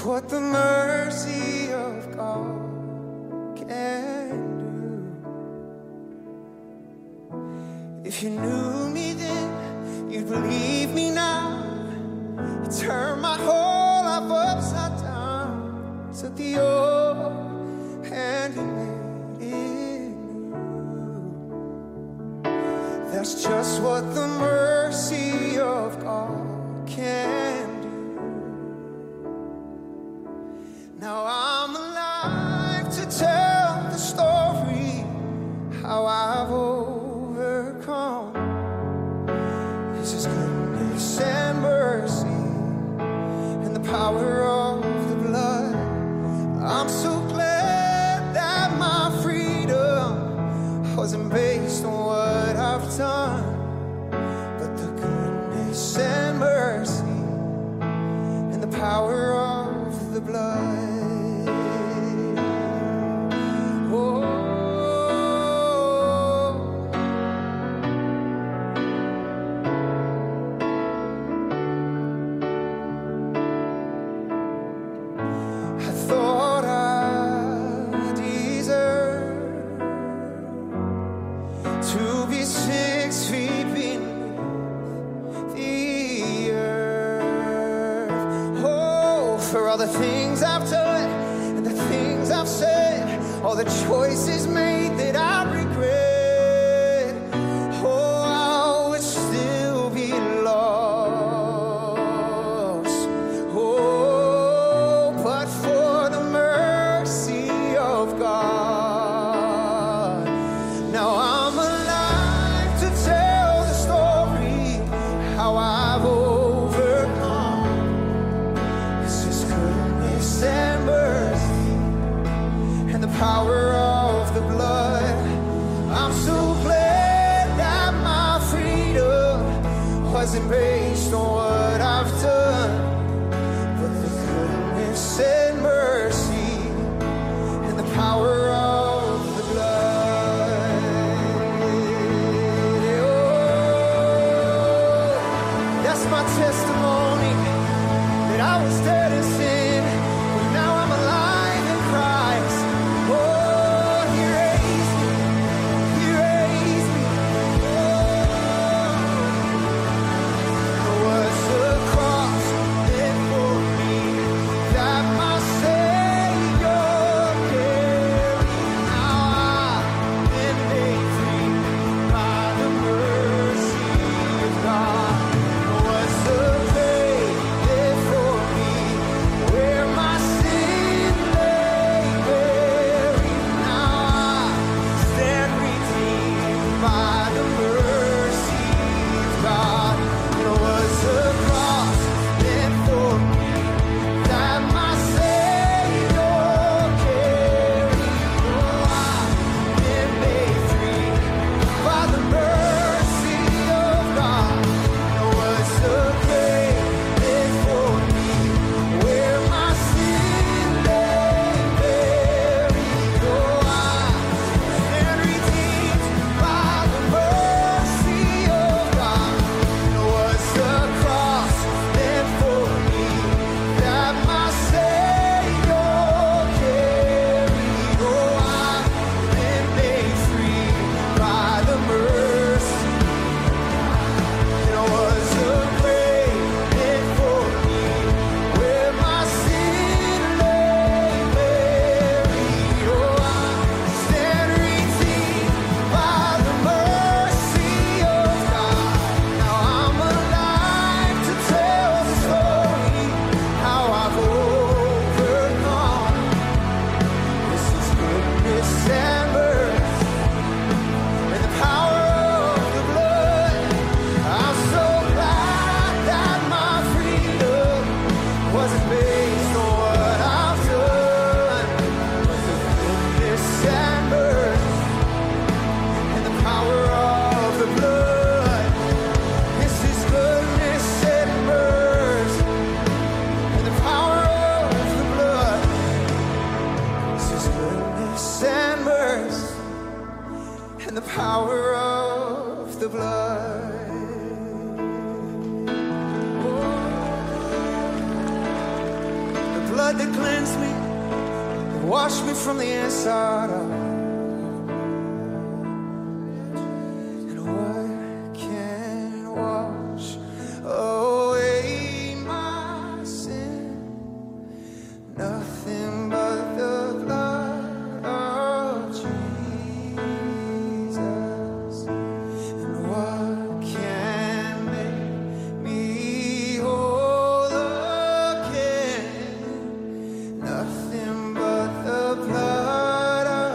what the mercy of God can do. If you knew me then, you'd believe me now. You turned my whole life upside down. Took the old and you made it new. That's just what the mercy of God can do. Now I'm alive to tell the story, how I've overcome. It's His goodness and mercy and the power of the blood. I'm so glad that my freedom wasn't based on what I've done, but the goodness and mercy and the power of the blood. The things I've done and the things I've said, all the choices made that I regret, oh, I would still be lost. Oh, but for the mercy of God, now I'm alive to tell the story, how I've overcome. It's His goodness and mercy and the power of the blood. I'm so glad that my freedom wasn't based on what I've done, but the goodness and mercy and the power of the blood. Oh, that's my testimony, that I was dead in sin, but now I'm alive in Christ. Oh, He raised me, He raised me. Oh, was the cross meant for me, that my Savior carried? Now I've been made free by the mercy of God. Was the grave there for me, where my sin lay buried? Now I stand redeemed by the mercy of God. It was the cross meant for me, that my Savior carried. Oh, I've been made free by the mercy of God. It was the grave meant for me, where my sin lay buried. Oh, I stand redeemed by the mercy of God. It was the cross meant for me, that my Savior carried. Oh, I've been made free by the mercy. It was the grave meant for me, where my sin lay buried. Oh, I stand redeemed by the mercy of God. Now I'm alive to tell the story, how I've overcome. This is goodness and mercy and the power of the blood. I'm so glad that my freedom wasn't based on what I've done, but the goodness and mercy and the power of the blood. This is goodness and mercy and the power of the blood. This is goodness and mercy and the power of the blood. The blood blood that cleansed me, that washed me from the inside out. And what can wash away my sin? Nothing but the blood of Jesus. And what can make me whole again? Nothing but the blood of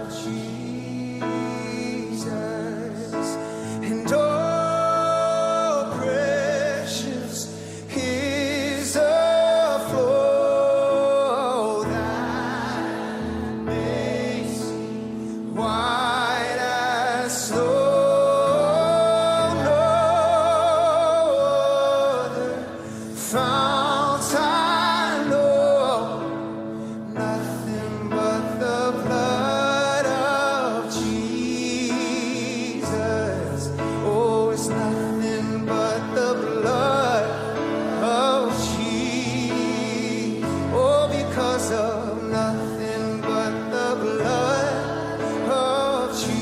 Jesus. And oh, precious is the flow that makes me white as snow. No other fount I know, nothing but the blood of Jesus. Oh, it's nothing but the blood of Jesus. Oh, because of nothing but the blood of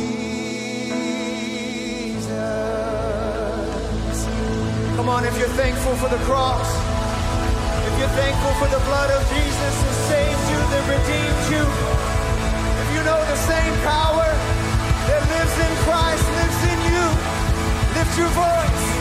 Jesus. Come on, if you're thankful for the cross, if you're thankful for the blood of Jesus that saved you, that redeemed you, if you know the same power that lives in Christ lives in you, lift your voice.